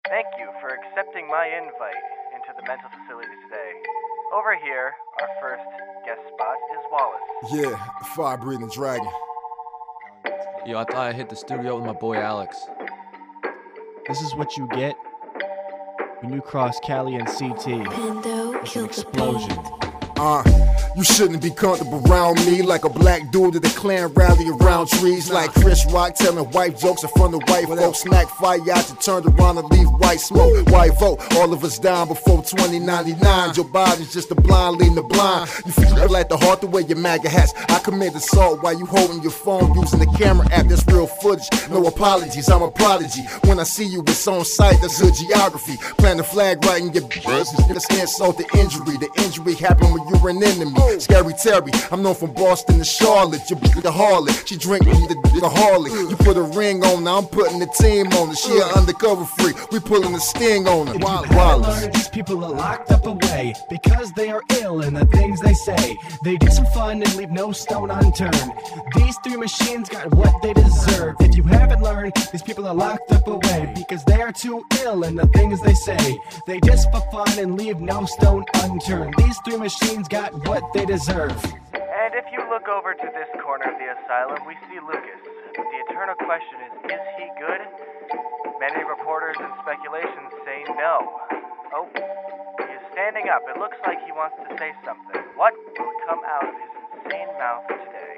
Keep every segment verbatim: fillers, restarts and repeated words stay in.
Thank you for accepting my invite into the mental facility today. Over here, our first guest spot is Wallace. Yeah, fire-breathing dragon. Yo, I thought I hit the studio with my boy Alex. This is what you get when you cross Cali and C T. It's an explosion. Uh, you shouldn't be comfortable around me like a black dude at a clan rally around trees. Like Chris Rock telling white jokes in front of white folks. Smack fire out, you turned around and leave white smoke. White vote, all of us down before twenty ninety-nine. Joe Biden's just a blind leading the blind. You feel like the heart the way your MAGA hats. I commit assault while you holding your phone using the camera app. That's real footage, no apologies, I'm a prodigy. When I see you, it's on sight, that's good geography. Plant the flag right in your business. It's insult the injury. The injury happened when you were an enemy. Scary Terry, I'm known from Boston to Charlotte. You b**** the harlot, she drink me the, the harlot. You put a ring on her, I'm putting the team on her. She an undercover freak, we pulling the sting on her. Wallace. These people are locked up away because they are ill in the things they say. They do some fun and leave no stone unturned. These three machines got what they deserve. If you haven't learned, these people are locked up away because they are too ill in the things they say. They just for fun and leave no stone unturned. These three machines got what they deserve. And if you look over to this corner of the asylum, we see Lucas. But the eternal question is, is he good? Many reporters and speculations say no. Oh, he is standing up. It looks like he wants to say something. What will come out of his insane mouth today?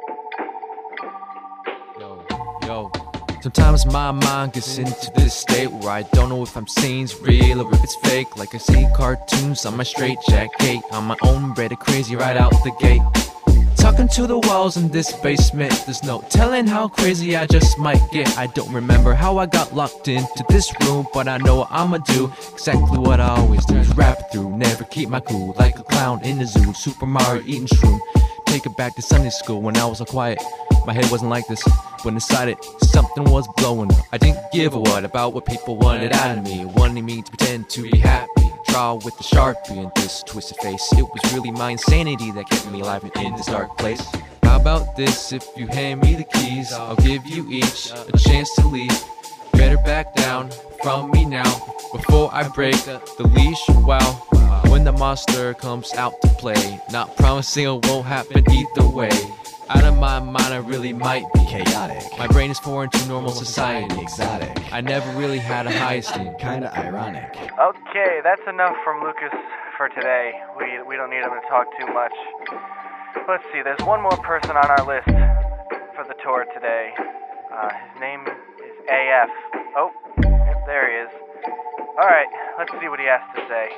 Yo, yo. Sometimes my mind gets into this state where I don't know if I'm seeing's real or if it's fake. Like I see cartoons on my straight jacket, on my own bread, crazy right out the gate. Talking to the walls in this basement, there's no telling how crazy I just might get. I don't remember how I got locked into this room, but I know what I'ma do. Exactly what I always do is rap it through, never keep my cool. Like a clown in the zoo, Super Mario eating shroom. Take it back to Sunday school when I was all quiet. My head wasn't like this, but inside it, something was blowing up. I didn't give a what about what people wanted out of me, wanting me to pretend to be happy. Draw with the Sharpie and this twisted face. It was really my insanity that kept me alive in this dark place. How about this, if you hand me the keys, I'll give you each a chance to leave. Better back down from me now, before I break the leash. Wow, when the monster comes out to play, not promising it won't happen either way. Out of my mind, I really might be Chaotic. My brain is foreign to normal society. Exotic. I never really had a high esteem. Kinda ironic. Okay, that's enough from Lucas for today. We, we don't need him to talk too much. Let's see, there's one more person on our list for the tour today. Uh, his name is A F. Oh, yep, there he is. Alright, let's see what he has to say.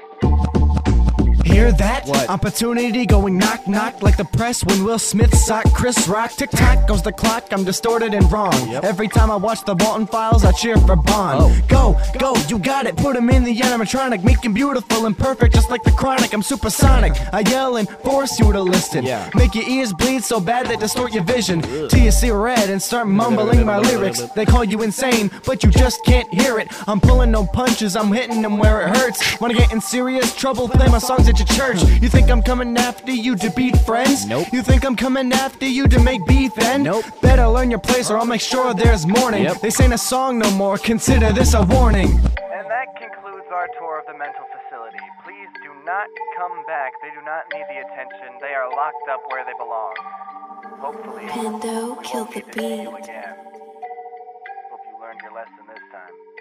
Hear that? What? Opportunity going knock knock like the press when Will Smith socked Chris Rock. Tick tock goes the clock, I'm distorted and wrong. Yep. Every time I watch the Walton Files, I cheer for Bond. Oh. Go, go, you got it. Put him in the animatronic, make him beautiful and perfect, just like the Chronic. I'm supersonic. I yell and force you to listen. Yeah. Make your ears bleed so bad they distort your vision. Till you see red and start mumbling my lyrics. They call you insane, but you just can't hear it. I'm pulling no punches, I'm hitting them where it hurts. Wanna get in serious trouble, play my songs at your church. You think I'm coming after you to beat friends? Nope. You think I'm coming after you to make beef and? Nope. Better learn your place or I'll make sure there's mourning. Yep. This ain't a song no more, consider this a warning. And that concludes our tour of the mental facility. Please do not come back. They do not need the attention. They are locked up where they belong. Hopefully, Pando we killed won't the need to see you beat. again. Hope you learned your lesson this time.